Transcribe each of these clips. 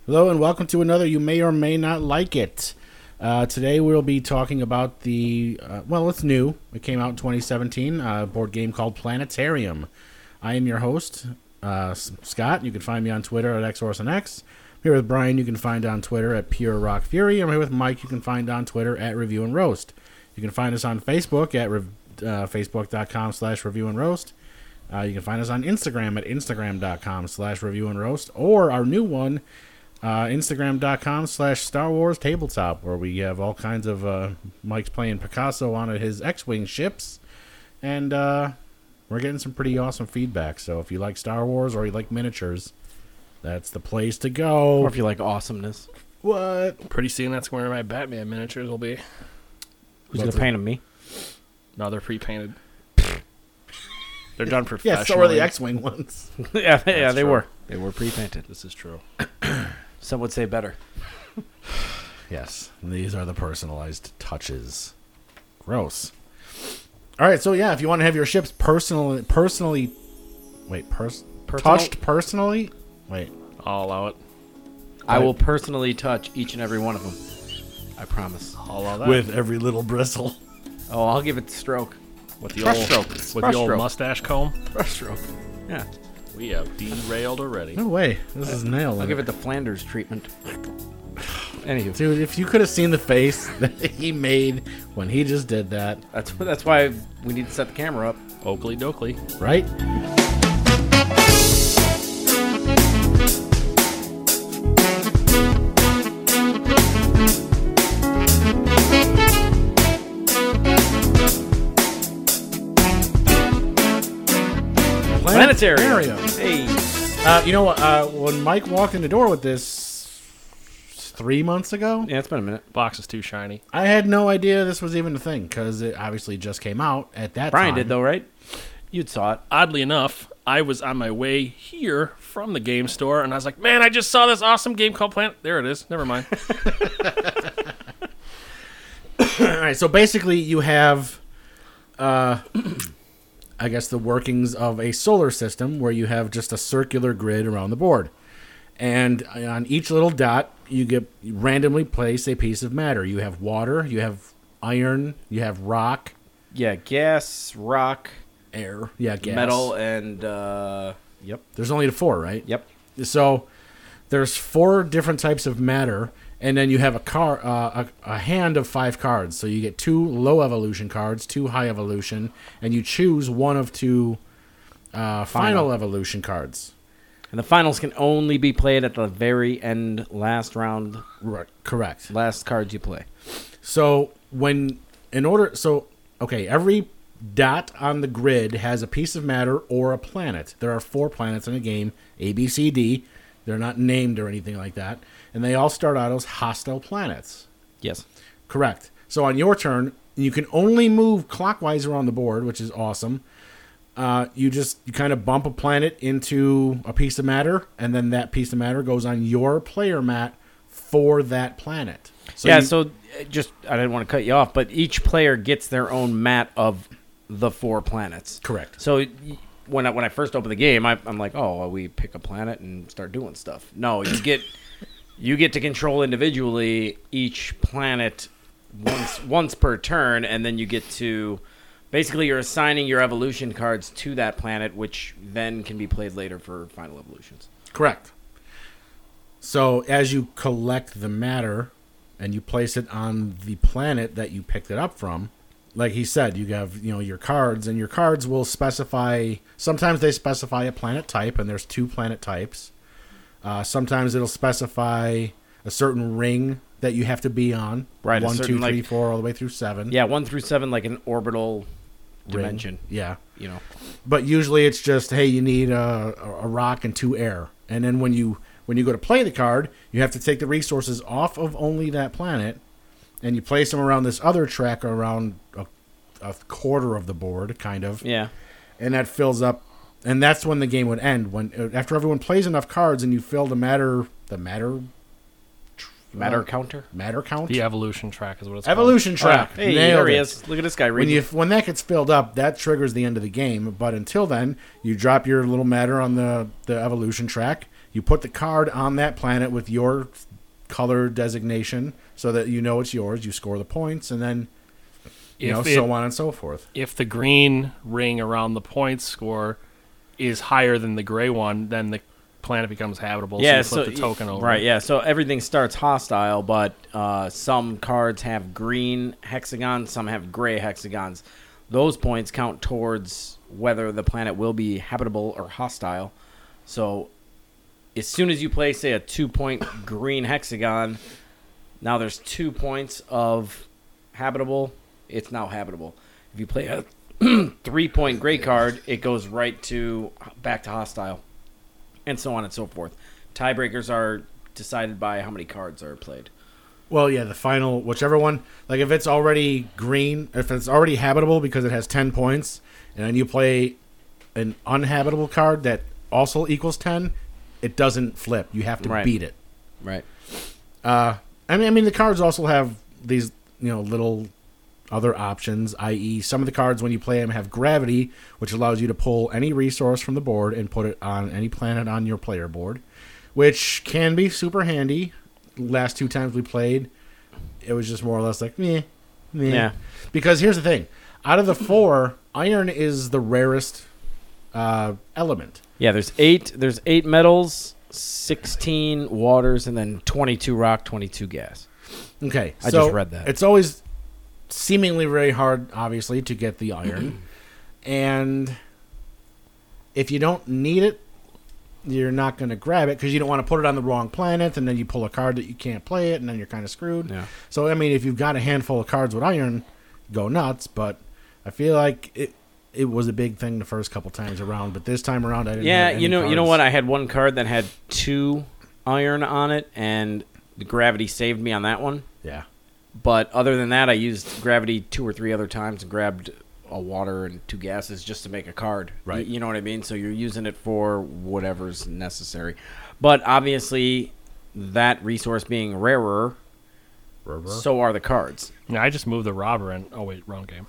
Hello and welcome to another You May or May Not Like It. Today we'll be talking about it's new. It came out in 2017, a board game called Planetarium. I am your host, Scott. You can find me on Twitter at XOrsonX. I'm here with Brian. You can find on Twitter at Pure Rock Fury. I'm here with Mike. You can find on Twitter at Review and Roast. You can find us on Facebook at facebook.com/Review and Roast. You can find us on Instagram at instagram.com/Review and Roast, or our new one, Instagram.com/Star Wars Tabletop, where we have all kinds of Mike's playing Picasso on his X-Wing ships, and we're getting some pretty awesome feedback. So if you like Star Wars or you like miniatures, that's the place to go. Or if you like awesomeness. What? Pretty soon that's where my Batman miniatures will be. Who's going to paint them, me? No, they're pre-painted. They're done professionally. Yeah, so are the X-Wing ones. yeah, they true. were. They were pre-painted. This is true. Some would say better. Yes, these are the personalized touches. Gross. All right, so yeah, if you want to have your ships touched personally. Wait. I'll allow it. I will personally touch each and every one of them. I promise. I'll allow that. With every little bristle. Oh, I'll give it the stroke. With the Brush old stroke. With Brush the old stroke. mustache comb. Brush stroke. Yeah. We have derailed already. No way. This is nailed. I'll give it the Flanders treatment. Anywho. Dude, if you could have seen the face that he made when he just did that, That's why we need to set the camera up. Oakley dokley. right? Planetarium. Hey. You know what? When Mike walked in the door with this 3 months ago, Yeah, it's been a minute. Box is too shiny. I had no idea this was even a thing because it obviously just came out at that time. Brian did, though, right? You'd saw it. Oddly enough, I was on my way here from the game store, and I was like, man, I just saw this awesome game called Planet. There it is. Never mind. All right, so basically you have, I guess, the workings of a solar system where you have just a circular grid around the board. And on each little dot, you randomly place a piece of matter. You have water, you have iron, you have rock. Yeah, gas, rock, Air. Yeah, gas. metal, and... Yep. There's only 4, right? Yep. So there's 4 different types of matter, and then you have a hand of 5 cards. So you get 2 low evolution cards, 2 high evolution, and you choose one of 2 final evolution cards. And the finals can only be played at the very end, last round, Right. Correct. last cards you play. So every dot on the grid has a piece of matter or a planet. There are 4 planets in the game, A, B, C, D. They're not named or anything like that. And they all start out as hostile planets. Yes. Correct. So on your turn, you can only move clockwise around the board, which is awesome. You kind of bump a planet into a piece of matter, and then that piece of matter goes on your player mat for that planet. I didn't want to cut you off, but each player gets their own mat of the 4 planets. Correct. So when I first opened the game, I'm like, oh, well, we pick a planet and start doing stuff. No, you get to control individually each planet once per turn, and then you get to basically you're assigning your evolution cards to that planet, which then can be played later for final evolutions. Correct. So as you collect the matter and you place it on the planet that you picked it up from, like he said, you have your cards, and your cards will specify. Sometimes they specify a planet type, and there's 2 planet types. Sometimes it'll specify a certain ring that you have to be on. Right, 1, 2, 3, 4, all the way through 7. Yeah, 1 through 7, like an orbital dimension. Yeah. But usually it's just, hey, you need a rock and 2 air. And then when you go to play the card, you have to take the resources off of only that planet, and you place them around this other track around a quarter of the board, kind of. Yeah. And that fills up, and that's when the game would end. After everyone plays enough cards and you fill the matter counter? Matter count? The evolution track is what it's Evolution track. Hey, Nailed there he it. is. Look at this guy reading. When that gets filled up, that triggers the end of the game. But until then, you drop your little matter on the evolution track. You put the card on that planet with your color designation so that you know it's yours. You score the points, and then so on and so forth. If the green ring around the points score is higher than the gray one, then the planet becomes habitable. Yeah, so you flip the token over. Right, yeah. So everything starts hostile, but some cards have green hexagons, some have gray hexagons. Those points count towards whether the planet will be habitable or hostile. So as soon as you play, say, a 2-point green hexagon, now there's 2 points of habitable. It's now habitable. If you play a 3-point gray card, it goes right back to hostile, and so on and so forth. Tiebreakers are decided by how many cards are played. Well, yeah, the final, whichever one, like if it's already green, if it's already habitable because it has 10 points, and then you play an uninhabitable card that also equals 10, it doesn't flip. You have to beat it. Right. I mean, the cards also have these, little other options, i.e. some of the cards when you play them have gravity, which allows you to pull any resource from the board and put it on any planet on your player board, which can be super handy. Last 2 times we played, it was just more or less like, meh. Yeah. Because here's the thing. Out of the 4, iron is the rarest element. Yeah, there's 8 metals, 16 waters, and then 22 rock, 22 gas. Okay. I just read that. It's always seemingly very hard, obviously, to get the iron. And if you don't need it, you're not going to grab it because you don't want to put it on the wrong planet, and then you pull a card that you can't play it, and then you're kind of screwed. Yeah. So, I mean, if you've got a handful of cards with iron, go nuts. But I feel like it was a big thing the first couple times around, but this time around, I didn't have any you know cards. what? I had one card that had 2 iron on it, and the gravity saved me on that one. Yeah. But other than that, I used gravity 2 or 3 other times and grabbed a water and 2 gases just to make a card. Right. You know what I mean? So you're using it for whatever's necessary. But obviously, that resource being rarer, so are the cards. Yeah, I just moved the robber in. Oh, wait, wrong game.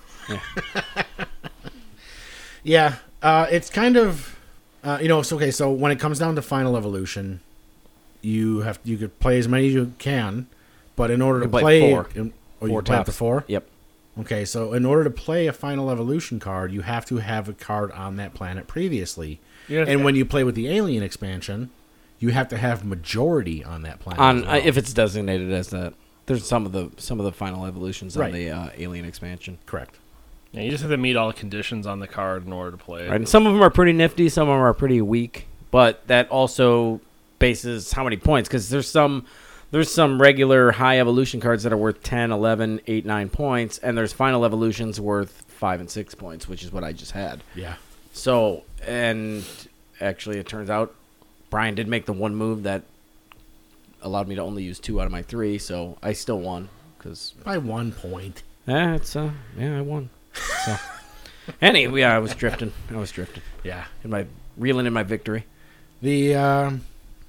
Yeah. It's kind of, okay, so when it comes down to Final Evolution, you could play as many as you can, but in order to play 4. You Four play up to taps. 4? Yep. Okay, so in order to play a Final Evolution card, you have to have a card on that planet previously. Yeah. And when you play with the Alien expansion, you have to have majority on that planet. as well. If it's designated as that. There's some of the Final Evolutions Right. on the Alien expansion. Correct. Yeah, you just have to meet all the conditions on the card in order to play it. Right, and some of them are pretty nifty, some of them are pretty weak, but that also bases how many points, because there's some regular high evolution cards that are worth 10, 11, 8, 9 points, and there's Final Evolutions worth 5 and 6 points, which is what I just had. Yeah. So, and actually it turns out Brian did make the one move that allowed me to only use 2 out of my 3, so I still won. By 1 point. I won. So, anyway, I was drifting. Yeah. Reeling in my victory. The,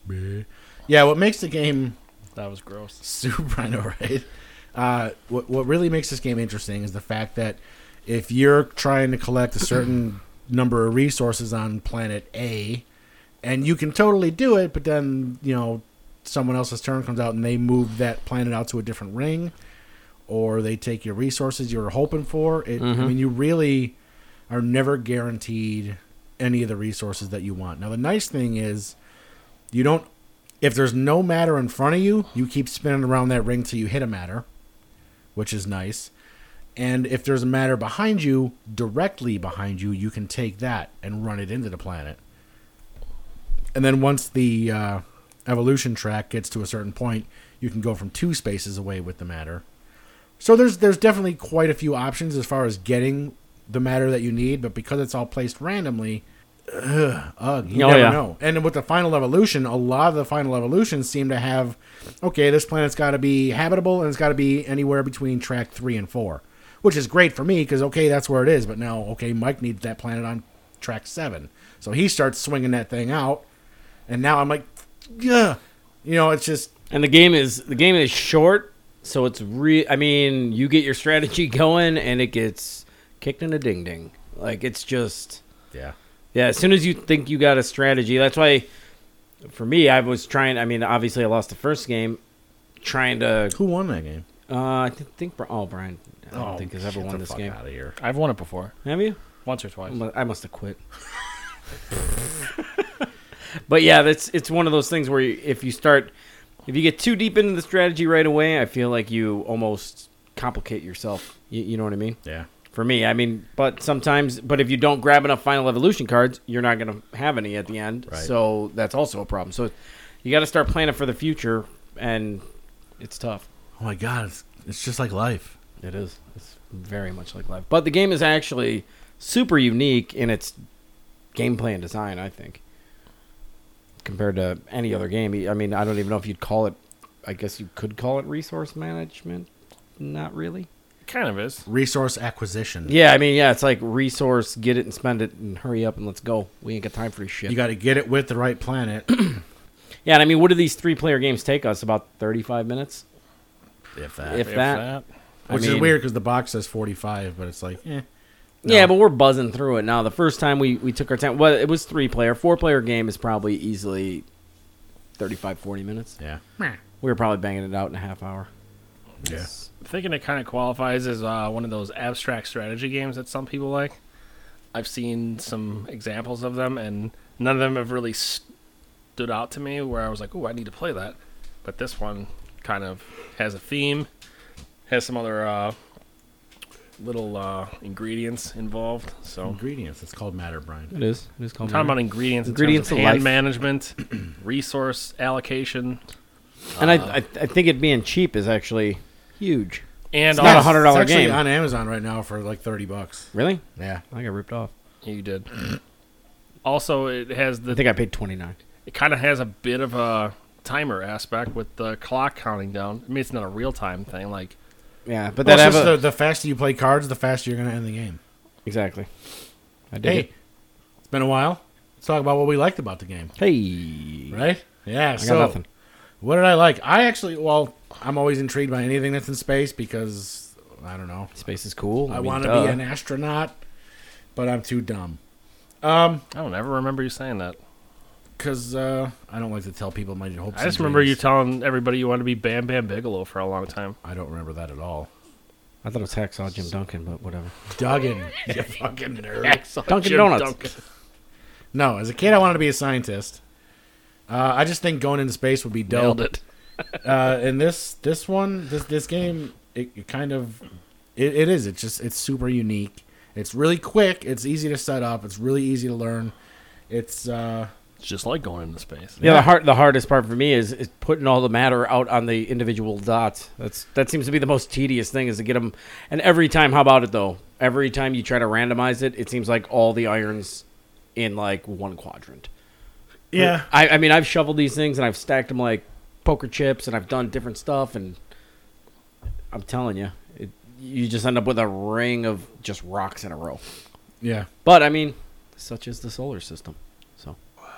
what makes the game That was gross. super, I know, right? What really makes this game interesting is the fact that if you're trying to collect a certain number of resources on planet A, and you can totally do it, but then, someone else's turn comes out and they move that planet out to a different ring, or they take your resources you were hoping for. I mean, you really are never guaranteed any of the resources that you want. Now, the nice thing is if there's no matter in front of you, you keep spinning around that ring till you hit a matter, which is nice. And if there's a matter behind you, directly behind you, you can take that and run it into the planet. And then once the evolution track gets to a certain point, you can go from 2 spaces away with the matter. So there's definitely quite a few options as far as getting the matter that you need, but because it's all placed randomly, you never know. And with the Final Evolution, a lot of the Final Evolutions seem to have, okay, this planet's got to be habitable and it's got to be anywhere between track 3 and 4, which is great for me because, okay, that's where it is. But now, okay, Mike needs that planet on track 7. So he starts swinging that thing out, and now I'm like, yeah, it's just... And the game is short, so it's you get your strategy going, and it gets kicked in a ding-ding. Like, it's just... Yeah. Yeah, as soon as you think you got a strategy, that's why For me, I was trying. I mean, obviously, I lost the first game. Trying to. Who won that game? I think. Brian. I don't think has ever won this game. Out of here. I've won it before, Have you? once or twice. I must have quit. But yeah, it's one of those things where if you get too deep into the strategy right away, I feel like you almost complicate yourself. You know what I mean? Yeah. For me, I mean, but if you don't grab enough Final Evolution cards, you're not going to have any at the end. Right. So that's also a problem. So you got to start planning for the future, and it's tough. Oh my God, it's just like life. It is. It's very much like life. But the game is actually super unique in its gameplay and design, I think, compared to any other game. I mean, I don't even know if you'd call it. I guess you could call it resource management. Not really. Kind of is. Resource acquisition. Yeah, I mean, it's like resource, get it and spend it, and hurry up and let's go. We ain't got time for this shit. You got to get it with the right planet. Yeah, and I mean, what do these 3-player games take us? About 35 minutes? If that. If that. Which is weird because the box says 45, but it's like, No. Yeah, but we're buzzing through it now. The first time we took our time, well, it was 3-player. 4-player game is probably easily 35, 40 minutes. Yeah. We were probably banging it out in a half hour. Yeah. Thinking it kind of qualifies as one of those abstract strategy games that some people like. I've seen some examples of them, and none of them have really stood out to me where I was like, "Oh, I need to play that." But this one kind of has a theme, has some other little ingredients involved. So Ingredients. It's called matter, Brian. It is. It is called. I'm talking about ingredients in Ingredients terms of of hand life. management, resource allocation, And I think it being cheap is actually huge. and It's not also- a $100 It's actually game. on Amazon right now for like $30. Really? Yeah. I got ripped off. you did. Also, it has I think I paid $29. it kind of has a bit of a timer aspect with the clock counting down. I mean, it's not a real time thing. Like, Yeah, but Well, that it's have just a, the faster you play cards, the faster you're going to end the game. exactly. I did Hey, it. it's been a while. Let's talk about what we liked about the game. Hey, Right? Yeah. I got so, nothing. what did I like? I'm always intrigued by anything that's in space because, I don't know. Space is cool. I mean, want to duh. be an astronaut, but I'm too dumb. I don't ever remember you saying that. Because I don't like to tell people my hopes. I just and remember you dreams. telling everybody you wanted to be Bam Bam Bigelow for a long time. I don't remember that at all. I thought it was Hacksaw Jim Duncan, but whatever. Duggan, you fucking nerd. Dunkin' Jim Donuts. Duncan. No, as a kid, I wanted to be a scientist. I just think going into space would be dope. Nailed it. And this game, it kind of, it is. It's super unique. It's really quick. It's easy to set up. It's really easy to learn. It's It's just like going into space. Yeah, the hardest part for me is putting all the matter out on the individual dots. That seems to be the most tedious thing, is to get them. And every time, how about it though? Every time you try to randomize it, it seems like all the irons in like one quadrant. yeah. I mean, I've shoveled these things and I've stacked them like poker chips, and I've done different stuff, and I'm telling you, you just end up with a ring of just rocks in a row. Yeah. But I mean, such is the solar system. So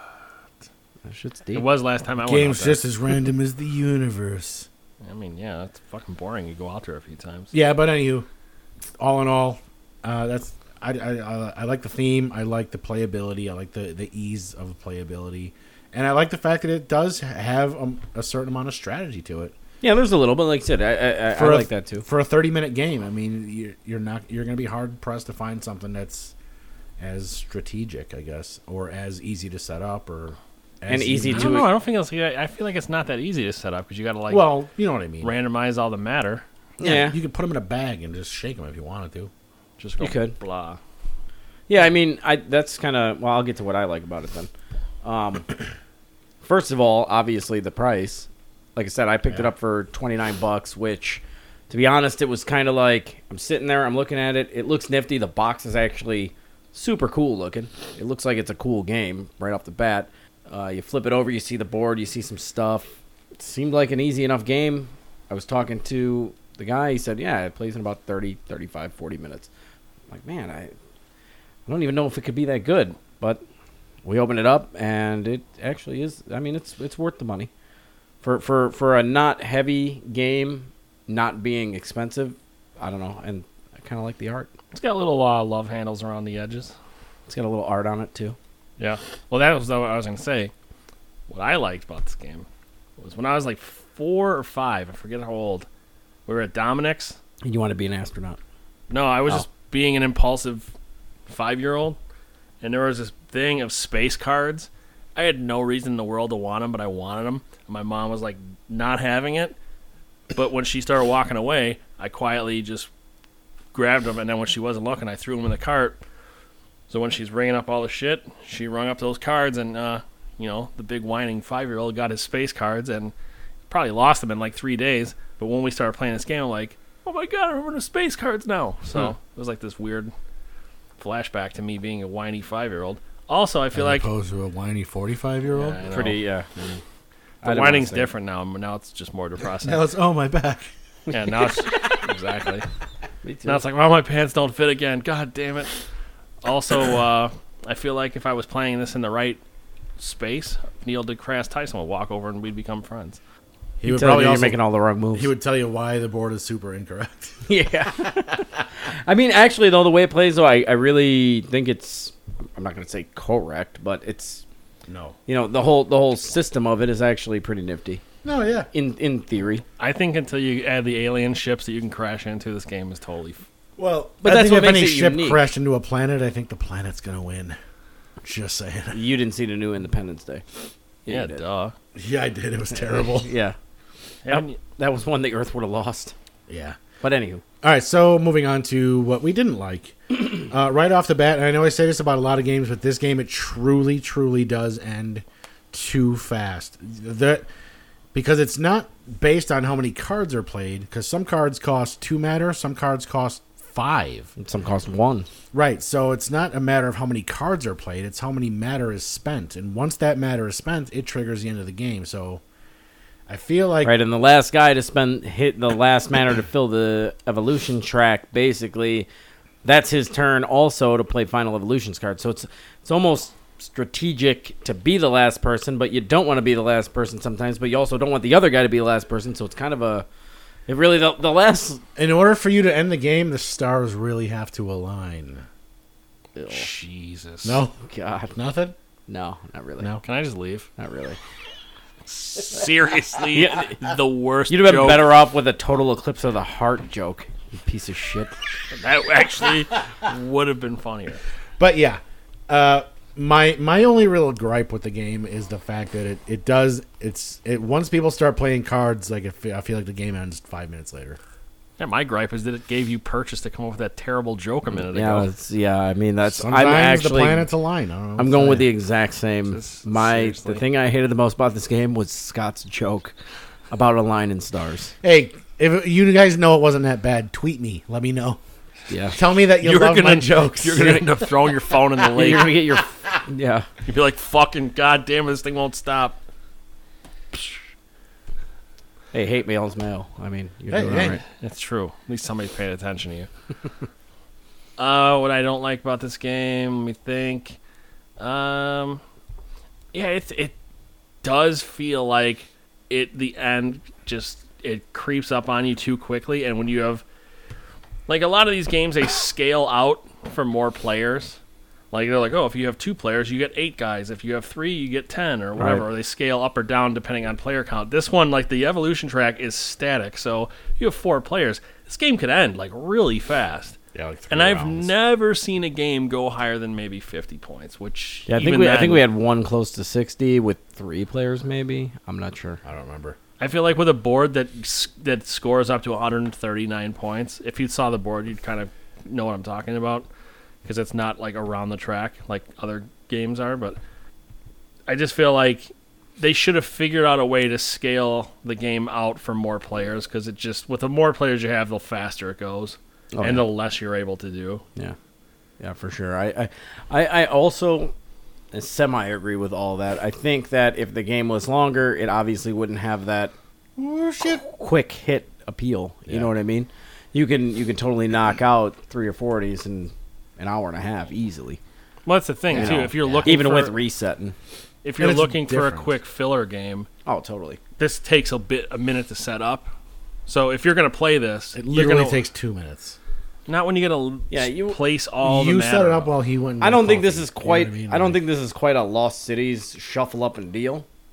that shit's deep. It was last time I went Game's out there. just as random as the universe. I mean, yeah, that's fucking boring. You go out there a few times. Yeah, but anywho, all in all, that's I like the theme. I like the playability. I like the ease of playability, and I like the fact that it does have a certain amount of strategy to it. Yeah, there's a little, but like I said, I like that too. For a 30-minute game, I mean, you're going to be hard pressed to find something that's as strategic, I guess, or as easy to set up, or as And easy I to don't know. I don't think it's. I feel like it's not that easy to set up because you got to like Well, you know what I mean. randomize all the matter. Yeah. You could put them in a bag and just shake them if you wanted to. Just go You could. blah. Yeah, I mean, that's kind of. Well, I'll get to what I like about it then. First of all, obviously the price. Like I said, I picked it up for $29, which, to be honest, it was kind of like I'm sitting there, I'm looking at it. It looks nifty. The box is actually super cool looking. It looks like it's a cool game right off the bat. You flip it over, you see the board, you see some stuff. It seemed like an easy enough game. I was talking to the guy. He said, yeah, it plays in about 30, 35, 40 minutes. I'm like, man, I don't even know if it could be that good. But we opened it up, and it actually is. I mean, it's worth the money. For a not heavy game, not being expensive, I don't know, and I kind of like the art. It's got little love handles around the edges. It's got a little art on it too. Yeah. Well, that was what I was gonna say. what I liked about this game was when I was like 4 or 5. I forget how old. We were at Dominic's. You want to be an astronaut? No, I was just being an impulsive 5-year-old, and there was this thing of space cards. I had no reason in the world to want them, but I wanted them. And my mom was like not having it. But when she started walking away, I quietly just grabbed them, and then when she wasn't looking, I threw them in the cart. So when she's ringing up all the shit, she rung up those cards, and the big whining 5-year-old got his space cards and probably lost them in like 3 days. But when we started playing this game, I'm like, oh my god, I remember the space cards now. So it was like this weird flashback to me being a whiny 5-year-old. Also, I feel like opposed to a whiny 45-year-old. Yeah, I know. Pretty, yeah. The whining's different now. Now it's just more depressing. Now it's my back. Yeah, now it's exactly. Me too. Now it's like, well, my pants don't fit again. God damn it. Also, I feel like if I was playing this in the right space, Neil deGrasse Tyson would walk over and we'd become friends. He would Tell probably you also you're making all the wrong moves. He would tell you why the board is super incorrect. Yeah. I mean, actually, though, the way it plays, though, I really think it's, I'm not going to say correct, but it's, No. the whole system of it is actually pretty nifty. No, yeah. In theory. I think until you add the alien ships that you can crash into, this game is totally... Well, But I that's think what if makes any it ship unique. crashed into a planet, I think the planet's going to win. Just saying. You didn't see the new Independence Day. Yeah, you did. duh. Yeah, I did. It was terrible. Yeah. That was one the Earth would have lost. Yeah. But anywho. All right, so moving on to what we didn't like. Right off the bat, and I know I say this about a lot of games, but this game, it truly, truly does end too fast. Because it's not based on how many cards are played, because some cards cost 2 matter, some cards cost 5. And some cost 1. Right, so it's not a matter of how many cards are played, it's how many matter is spent. And once that matter is spent, it triggers the end of the game. So I feel like... Right, and the last guy to hit the last mana to fill the evolution track, basically, that's his turn also to play Final Evolutions card. So it's almost strategic to be the last person, but you don't want to be the last person sometimes, but you also don't want the other guy to be the last person, so it's kind of a... It really, the last... In order for you to end the game, the stars really have to align. Ew. Jesus. No? God. Nothing? No, not really. No. Can I just leave? Not really. Seriously, the worst You'd have been joke. better off with a total eclipse of the heart joke, you piece of shit. That actually would have been funnier. But yeah, my only real gripe with the game is the fact that it once people start playing cards, like I feel like the game ends 5 minutes later. Yeah, my gripe is that it gave you purchase to come up with that terrible joke a minute Yeah, ago. I mean that's. Sometimes I'm actually. the planets align. I don't know what I'm to going say. with the exact same. Just The seriously. thing I hated the most about this game was Scott's joke about a line in stars. Hey, if you guys know it wasn't that bad, tweet me. Let me know. Yeah, Tell me that you You're love my gonna jokes. You're gonna end up throwing your phone in the lake. you're gonna get your. Yeah, You'd be like, "Fucking goddamn, this thing won't stop." hey, hate mail's mail. I mean, you're Hey, doing hey. all right. That's true. At least somebody paid attention to you. What I don't like about this game, let me think. Yeah, it does feel like the end just it creeps up on you too quickly, and when you have like a lot of these games, they scale out for more players. Like they're like, oh, if you have 2 players, you get 8 guys. If you have 3, you get 10 or whatever. Right. Or they scale up or down depending on player count. This one, like the evolution track, is static. So you have 4 players. This game could end like really fast. Yeah, like 3 And I've rounds. never seen a game go higher than maybe 50 points. Which Yeah, I think we had one close to 60 with 3 players, maybe. I'm not sure. I don't remember. I feel like with a board that scores up to 139 points, if you saw the board, you'd kind of know what I'm talking about. Because it's not like around the track like other games are, but I just feel like they should have figured out a way to scale the game out for more players. Because it just with the more players you have, the faster it goes, Oh, and yeah. the less you're able to do. Yeah, for sure. I also semi agree with all that. I think that if the game was longer, it obviously wouldn't have that Oh shit! quick hit appeal. You Yeah. know what I mean? You can totally knock out 3 or 4 of these in an hour and a half easily. Well, that's the thing Yeah. too. If you're looking Even for, with resetting. if you're And it's looking for a different. quick filler game, Oh, totally. this takes a minute to set up. So if you're gonna play this, It you're literally gonna, takes 2 minutes. not when you gotta place all the You matter set it up up. while he went. And I got don't think this coffee. is You know quite. what I mean? I don't think this is quite a Lost Cities shuffle up and deal.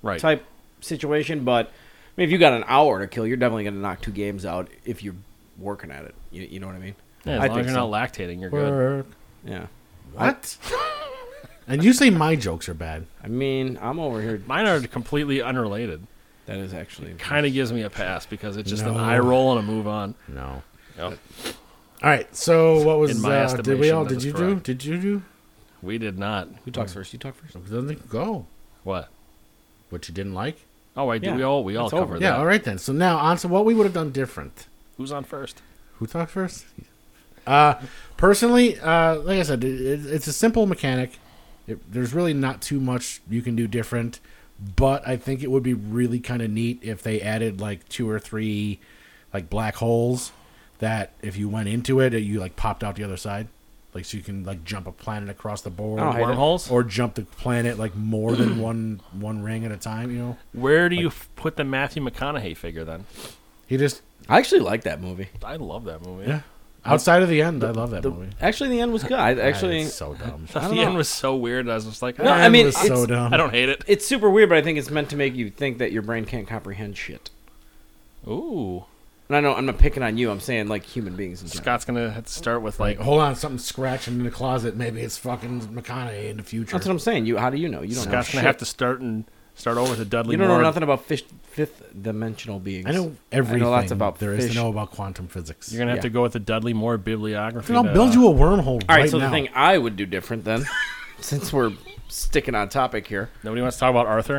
Right. type situation. But I mean, if you got an hour to kill, you're definitely going to knock 2 games out if you're working at it. You know what I mean? Yeah, as I long as think you're so. not lactating, you're good. Work. Yeah. What? And you say my jokes are bad. I mean, I'm over here. Mine are completely unrelated. That is actually Kind of gives me a pass because it's just an No. eye roll and a move on. No. Yep. All right. So what was In my did we all? estimation, that Did is you do? correct. Did you do? We did not. Who talks first? You talk first. Doesn't go. What? What you didn't like? Oh, wait, Yeah, we all it's covered over. that. Yeah. All right then. So now on to what we would have done different. Who's on first? Who talks first? Personally, like I said, it's a simple mechanic. There's really not too much you can do different, but I think it would be really kind of neat if they added like 2 or 3 like black holes that if you went into it, you like popped out the other side, like so you can like jump a planet across the board, Oh, I hate it. Wormholes? or jump the planet like more than one ring at a time. You know, Where do you put the Matthew McConaughey figure then? he just I actually like that movie. I love that movie. yeah. Outside of the end, I love that movie. Actually, the end was good. Actually, It's so dumb. The I don't end know. was so weird. I was just like, No, "Ah, I mean, It was it's- so dumb. I don't hate it. it's super weird, but I think it's meant to make you think that your brain can't comprehend shit. Ooh. And I know I'm not picking on you. I'm saying like human beings in general. Scott's going to have to start with like, Like, hold on, something's scratching in the closet. Maybe it's fucking McConaughey in the future. That's what I'm saying. How do you know? You don't Scott's know going shit. to have to start over with the Dudley You don't know Moore. nothing about fifth dimensional beings. I know everything lots about there is fish. to know about quantum physics. You're going to have to go with the Dudley Moore bibliography. I'll that, build you a wormhole All right, right so now. the thing I would do different then, since we're sticking on topic here. Nobody wants to talk about Arthur?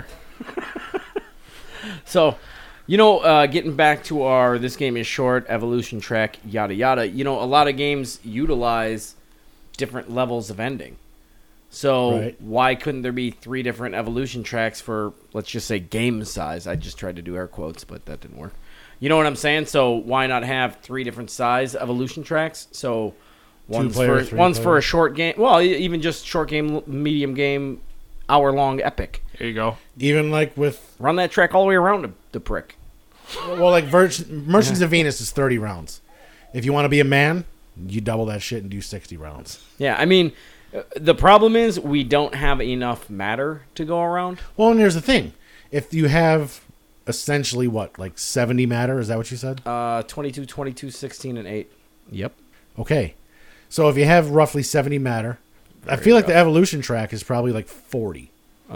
So, getting back to our this game is short, evolution track, yada yada. A lot of games utilize different levels of ending. So Right. why couldn't there be 3 different evolution tracks for, let's just say, game size? I just tried to do air quotes, but that didn't work. You know what I'm saying? So why not have 3 different size evolution tracks? So one's player, for 3 one's for player. a short game. Well, even just short game, medium game, hour-long epic. Here you go. Even like with, Run that track all the way around the prick. well, like Merchants of Venus is 30 rounds. If you want to be a man, you double that shit and do 60 rounds. Yeah, I mean, the problem is we don't have enough matter to go around. Well, and here's the thing. If you have essentially what, like 70 matter, is that what you said? 22, 22, 16, and 8. Yep. Okay. So if you have roughly 70 matter, I feel like the evolution track is probably like 40.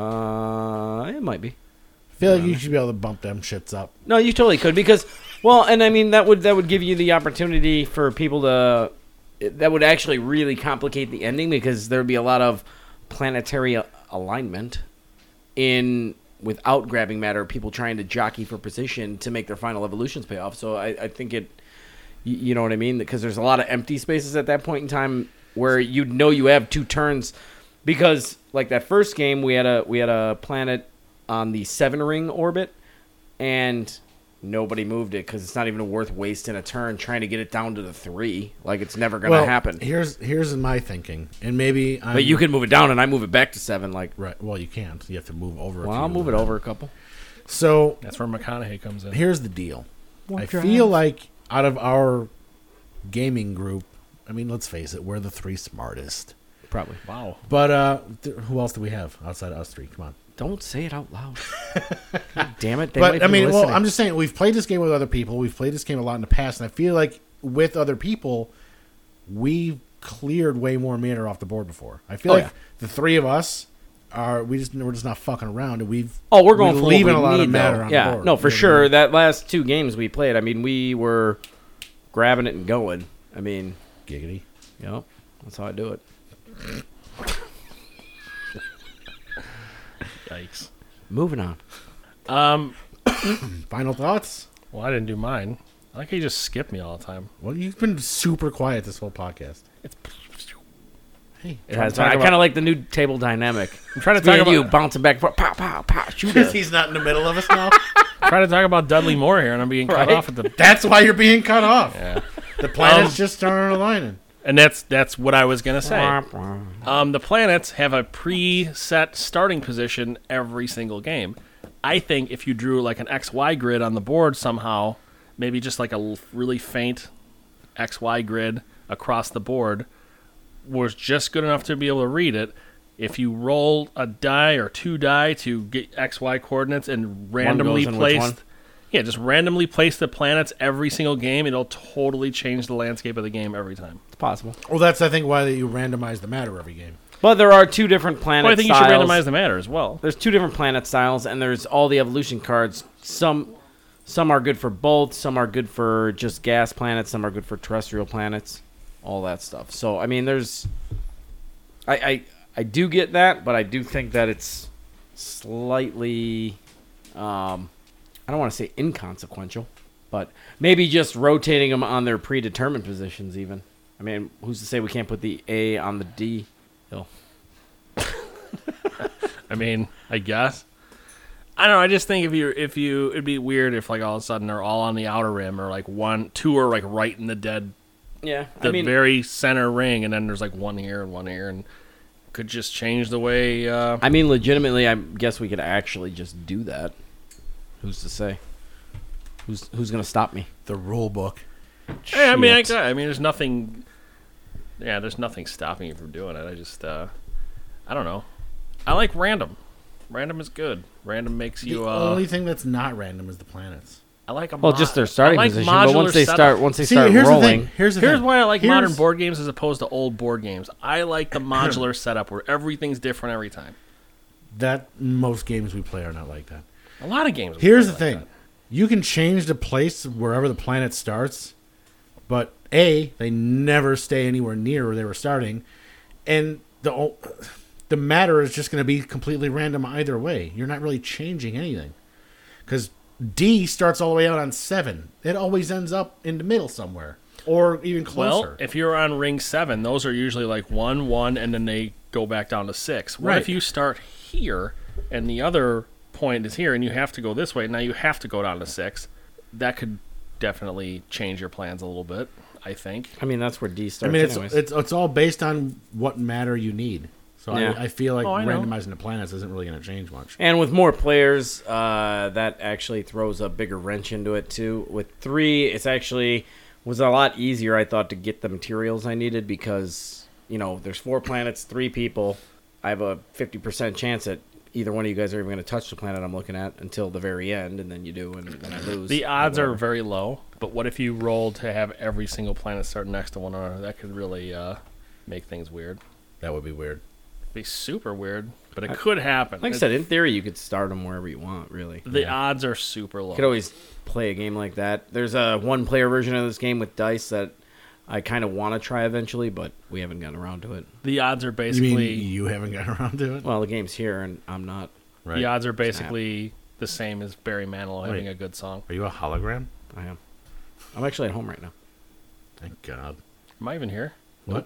It might be. I feel like you should be able to bump them shits up. No, you totally could because, well, and I mean that would give you the opportunity for people to. That would actually really complicate the ending because there would be a lot of planetary alignment without grabbing matter. People trying to jockey for position to make their final evolutions pay off. So I think it. You know what I mean? Because there's a lot of empty spaces at that point in time where you have 2 turns. Because like that first game, we had a planet on the 7-ring orbit, and nobody moved it because it's not even worth wasting a turn trying to get it down to the 3. Like it's never gonna happen. Here's my thinking, and maybe But you can move it down, and I move it back to 7. Like, right. Well, you can't. You have to move over. well, I'll move it over a couple. So That's where McConaughey comes in. here's the deal. I feel like out of our gaming group, I mean, let's face it, we're the 3 smartest. Probably. Wow. But who else do we have outside of us 3? Come on. Don't say it out loud. God damn it! But I mean, well, I'm just saying we've played this game with other people. We've played this game a lot in the past, and I feel like with other people, we've cleared way more matter off the board before. I feel Oh, like yeah. the 3 of us we're just not fucking around, and we're going for leaving what a we lot need, of matter though. on Yeah, the board. no, for You know what I sure. mean? That last 2 games we played, I mean, we were grabbing it and going. I mean, Giggity. that's how I do it. Yikes. Moving on. Final thoughts? Well, I didn't do mine. I like how you just skip me all the time. Well, you've been super quiet this whole podcast. Hey, It has, I kind of like the new table dynamic. I'm trying to It's me talk and about you bouncing back and forth. Pow, pow, pow. Shoot us. he's not in the middle of us now. trying to talk about Dudley Moore here, and I'm being cut Right. off at the. That's why you're being cut off. Yeah. The planets just started aligning. And that's what I was gonna say. The planets have a preset starting position every single game. I think if you drew like an XY grid on the board somehow, maybe just like a really faint XY grid across the board, was just good enough to be able to read it. if you roll a die or 2 die to get XY coordinates and randomly goes in which one? placed, yeah, just randomly place the planets every single game, it'll totally change the landscape of the game every time. It's possible. Well, that's I think why you randomize the matter every game. But there are 2 different planet Well, I think styles. you should randomize the matter as well. There's 2 different planet styles, and there's all the evolution cards. Some are good for both. Some are good for just gas planets. Some are good for terrestrial planets. All that stuff. So I mean, there's, I do get that, but I do think that it's slightly, I don't want to say inconsequential, but maybe just rotating them on their predetermined positions. Even, I mean, who's to say we can't put the A on the D hill? I mean, I guess. I don't know. I just think if you, it'd be weird if like all of a sudden they're all on the outer rim or like 2 are like right in the dead, Yeah, the very center ring, and then there's like one here, and could just change the way. I mean, legitimately, I guess we could actually just do that. Who's to say? Who's gonna stop me? The rule book. Hey, I mean, Shit. I mean, there's nothing. Yeah, there's nothing stopping you from doing it. I just, I don't know. I like random. Random is good. Random makes you. The only thing that's not random is the planets. I like a Well, just their starting I like position. But once they modular start setup. Here's rolling, the thing. Here's why I like Here's- modern board games as opposed to old board games. I like the modular setup where everything's different every time. That most games we play are not like that. A lot of games. Here's the play like thing. You can change the place wherever the planet starts, but A, they never stay anywhere near where they were starting, and the matter is just going to be completely random either way. You're not really changing anything. Because D starts all the way out on 7. It always ends up in the middle somewhere, or even closer. Well, if you're on ring 7, those are usually like 1, 1, and then they go back down to 6. What Right. if you start here and the other point is here and you have to go this way? Now you have to go down to 6. That could definitely change your plans a little bit, I think. I mean, that's where D starts. I mean, anyways. it's all based on what matter you need. So Yeah. I feel like I know. randomizing the planets isn't really going to change much. And with more players, that actually throws a bigger wrench into it too. With 3, it's actually was a lot easier, I thought, to get the materials I needed because there's 4 planets, 3 people. I have a 50% chance that either one of you guys are even going to touch the planet I'm looking at until the very end, and then you do, and then I lose. The odds Whatever. are very low, but what if you rolled to have every single planet start next to one another? That could really make things weird. That would be weird. Be super weird, but it could happen. Like I said, in theory, you could start them wherever you want, really. The odds are super low. You could always play a game like that. There's a 1-player version of this game with dice that I kind of want to try eventually, but we haven't gotten around to it. The odds are You basically mean you haven't gotten around to it? Well, the game's here, and I'm not. Right. the odds are basically the same as Barry Manilow having Wait. a good song. Are you a hologram? I am. I'm actually at home right now. Thank God. Am I even here? What?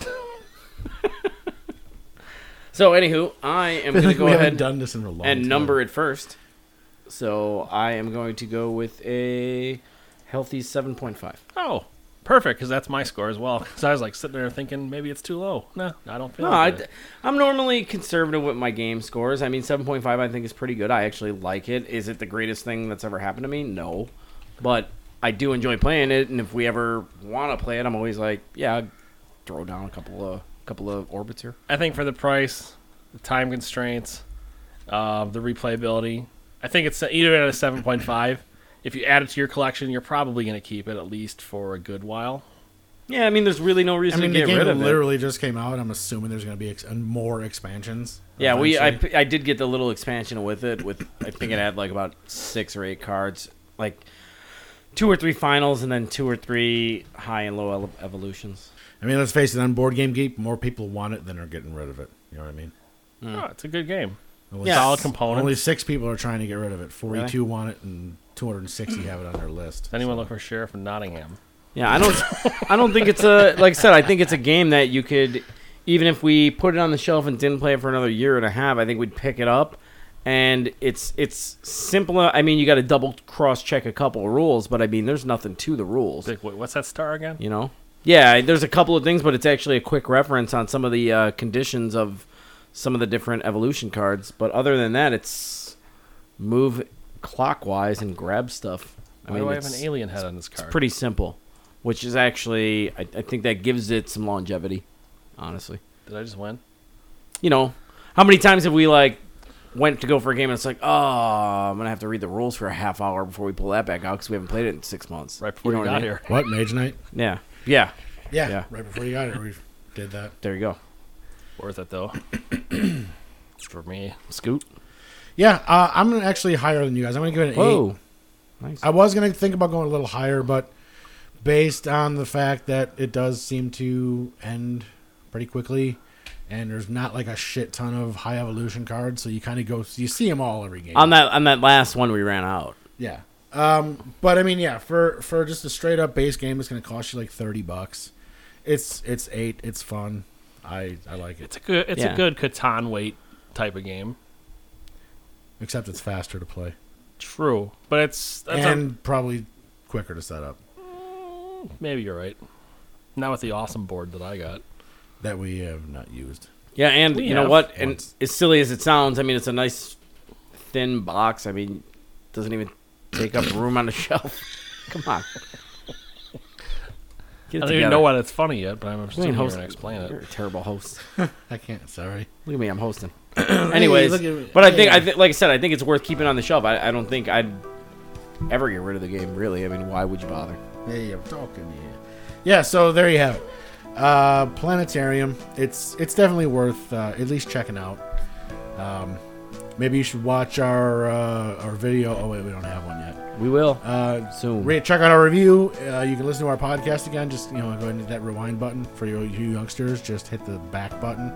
So, anywho, I am going to go we haven't ahead done this in a long and time. number it first. So, I am going to go with a healthy 7.5. Oh, perfect, because that's my score as well. Because I was like sitting there thinking maybe it's too low. No, I don't feel No, like it. I'm normally conservative with my game scores. I mean, 7.5 I think is pretty good. I actually like it. Is it the greatest thing that's ever happened to me? No. But I do enjoy playing it, and if we ever want to play it, I'm always like, yeah, I'll throw down a couple of orbits here. I think for the price, the time constraints, the replayability, I think it's either at a 7.5. If you add it to your collection, you're probably going to keep it at least for a good while. Yeah, I mean, there's really no I reason mean, to the get game rid of it. literally just came out. I'm assuming there's going to be more expansions. Yeah, eventually. I did get the little expansion with it. With I think it had like about 6 or 8 cards, like 2 or 3 finals, and then 2 or 3 high and low evolutions. I mean, let's face it. On Board Game Geek, more people want it than are getting rid of it. You know what I mean? Oh, it's a good game. Only Yeah. Solid components. Only 6 people are trying to get rid of it. 42 Really? want it, and 260 have it on their list. Does anyone look for Sheriff in Nottingham? Yeah, I don't think it's like I said, I think it's a game that you could, even if we put it on the shelf and didn't play it for another year and a half, I think we'd pick it up. And it's simple. I mean, you got to double cross check a couple of rules, but I mean, there's nothing to the rules. Wait, what's that star again? You know? Yeah, there's a couple of things, but it's actually a quick reference on some of the conditions of some of the different evolution cards. But other than that, it's move clockwise and grab stuff. Why do I have an it's- alien head on this It's card? pretty simple, which is actually, I think that gives it some longevity, honestly. Did I just win? You know, How many times have we like went to go for a game and it's like, oh, I'm gonna have to read the rules for a half hour before we pull that back out because we haven't played it in 6 months. Right before know you what I got mean? here. What, Mage Knight? Yeah. Yeah. Yeah. Right before you got it, we did that. There you go. Worth it though. For me, Scoot. Yeah, I'm gonna actually higher than you guys. I'm gonna give it an 8. Whoa. Nice. I was going to think about going a little higher, but based on the fact that it does seem to end pretty quickly, and there's not like a shit ton of high evolution cards, so you kind of go, you see them all every game. On that last one we ran out. Yeah. But I mean, yeah, for just a straight up base game, it's going to cost you like $30. It's 8. It's fun. I like it. It's a good Catan weight type of game. Except it's faster to play. True, but that's probably quicker to set up. Maybe you're right. Not with the awesome board that I got. That we have not used. Yeah, and We you know have what? once. And as silly as it sounds, I mean, it's a nice thin box. I mean, doesn't even take up room on the shelf. Come on. I don't even know why that's funny yet, but I'm just You ain't going to hosting. explain it. You're a terrible host. I can't, sorry. Look at me, I'm hosting. Anyways, look at me. but I Yeah. think, like I said, I think it's worth keeping on the shelf. I don't think I'd ever get rid of the game, really. I mean, why would you bother? Hey, I'm talking to you. Yeah, so there you have it. Planetarium. It's definitely worth at least checking out. Maybe you should watch our video. Oh wait, we don't have one yet. We will Soon. soon. Check out our review. You can listen to our podcast again. Just go ahead and hit that rewind button for you youngsters. Just hit the back button.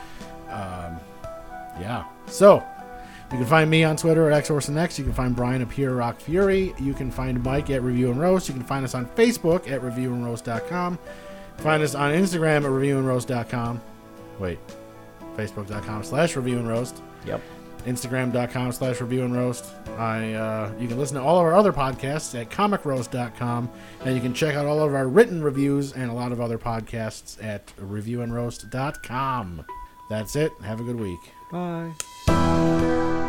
Yeah. So you can find me on Twitter at XOrsonX. You can find Brian up here, Rock Fury. You can find Mike at Review and Roast. You can find us on Facebook at reviewandroast.com. Find us on Instagram at reviewandroast.com. Wait. Facebook.com/reviewandroast. Yep. Instagram.com/reviewandroast. You can listen to all of our other podcasts at comicroast.com, and you can check out all of our written reviews and a lot of other podcasts at reviewandroast.com. That's it. Have a good week. Bye.